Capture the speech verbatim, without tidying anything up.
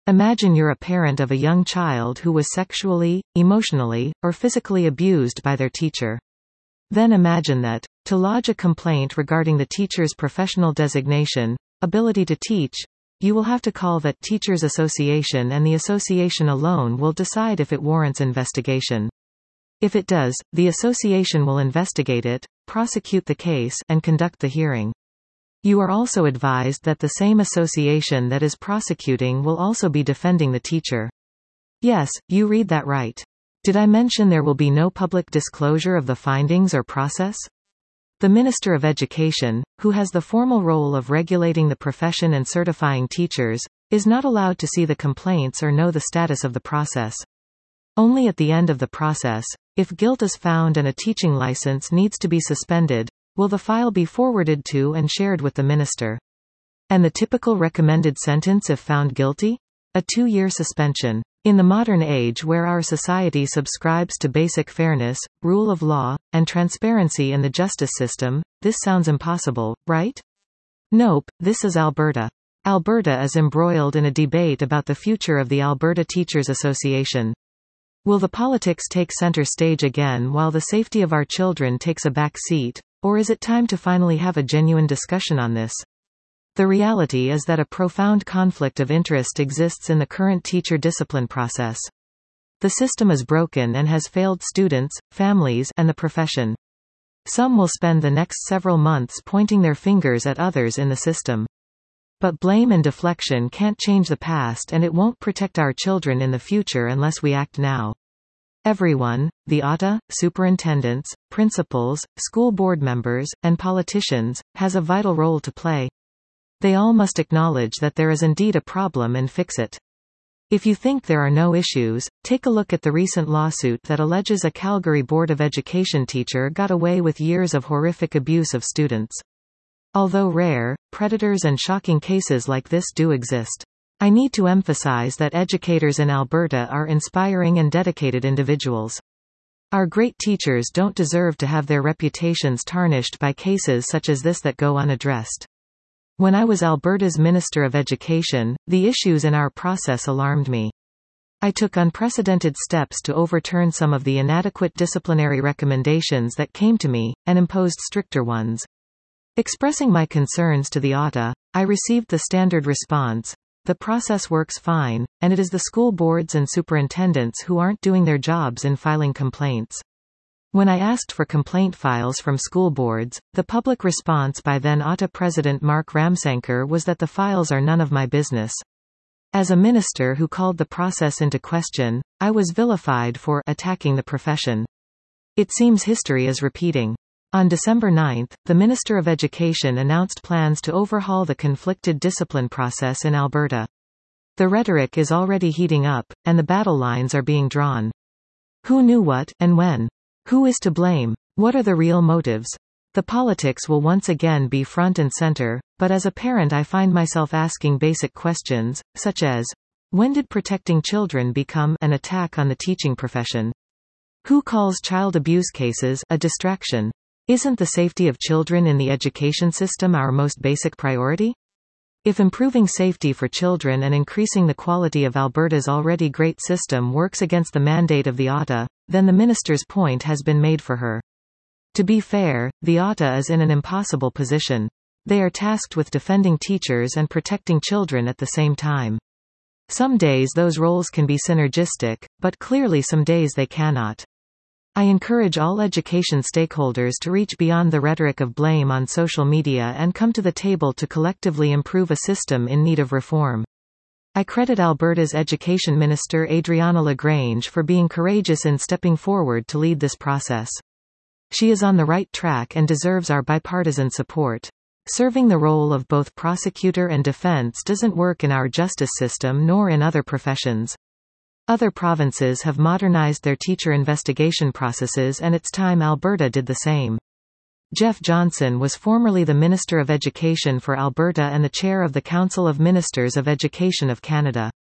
Imagine you're a parent of a young child who was sexually, emotionally, or physically abused by their teacher. Then imagine that, to lodge a complaint regarding the teacher's professional designation, ability to teach, you will have to call that teachers' association, and the association alone will decide if it warrants investigation. If it does, the association will investigate it, prosecute the case, and conduct the hearing. You are also advised that the same association that is prosecuting will also be defending the teacher. Yes, you read that right. Did I mention there will be no public disclosure of the findings or process? The Minister of Education, who has the formal role of regulating the profession and certifying teachers, is not allowed to see the complaints or know the status of the process. Only at the end of the process, if guilt is found and a teaching license needs to be suspended, will the file be forwarded to and shared with the minister. And the typical recommended sentence if found guilty? A two-year suspension. In the modern age where our society subscribes to basic fairness, rule of law, and transparency in the justice system, this sounds impossible, right? Nope, this is Alberta. Alberta is embroiled in a debate about the future of the Alberta Teachers Association. Will the politics take center stage again while the safety of our children takes a back seat, or is it time to finally have a genuine discussion on this? The reality is that a profound conflict of interest exists in the current teacher discipline process. The system is broken and has failed students, families, and the profession. Some will spend the next several months pointing their fingers at others in the system. But blame and deflection can't change the past, and it won't protect our children in the future unless we act now. Everyone, the A T A, superintendents, principals, school board members, and politicians, has a vital role to play. They all must acknowledge that there is indeed a problem and fix it. If you think there are no issues, take a look at the recent lawsuit that alleges a Calgary Board of Education teacher got away with years of horrific abuse of students. Although rare, predators and shocking cases like this do exist. I need to emphasize that educators in Alberta are inspiring and dedicated individuals. Our great teachers don't deserve to have their reputations tarnished by cases such as this that go unaddressed. When I was Alberta's Minister of Education, the issues in our process alarmed me. I took unprecedented steps to overturn some of the inadequate disciplinary recommendations that came to me, and imposed stricter ones. Expressing my concerns to the A T A, I received the standard response: the process works fine, and it is the school boards and superintendents who aren't doing their jobs in filing complaints. When I asked for complaint files from school boards, the public response by then A T A President Mark Ramsankar was that the files are none of my business. As a minister who called the process into question, I was vilified for attacking the profession. It seems history is repeating. On December ninth, the Minister of Education announced plans to overhaul the conflicted discipline process in Alberta. The rhetoric is already heating up, and the battle lines are being drawn. Who knew what, and when? Who is to blame? What are the real motives? The politics will once again be front and center, but as a parent I find myself asking basic questions, such as, when did protecting children become an attack on the teaching profession? Who calls child abuse cases a distraction? Isn't the safety of children in the education system our most basic priority? If improving safety for children and increasing the quality of Alberta's already great system works against the mandate of the A T A, then the minister's point has been made for her. To be fair, the A T A is in an impossible position. They are tasked with defending teachers and protecting children at the same time. Some days those roles can be synergistic, but clearly some days they cannot. I encourage all education stakeholders to reach beyond the rhetoric of blame on social media and come to the table to collectively improve a system in need of reform. I credit Alberta's Education Minister Adriana LaGrange for being courageous in stepping forward to lead this process. She is on the right track and deserves our bipartisan support. Serving the role of both prosecutor and defense doesn't work in our justice system nor in other professions. Other provinces have modernized their teacher investigation processes, and it's time Alberta did the same. Jeff Johnson was formerly the Minister of Education for Alberta and the chair of the Council of Ministers of Education of Canada.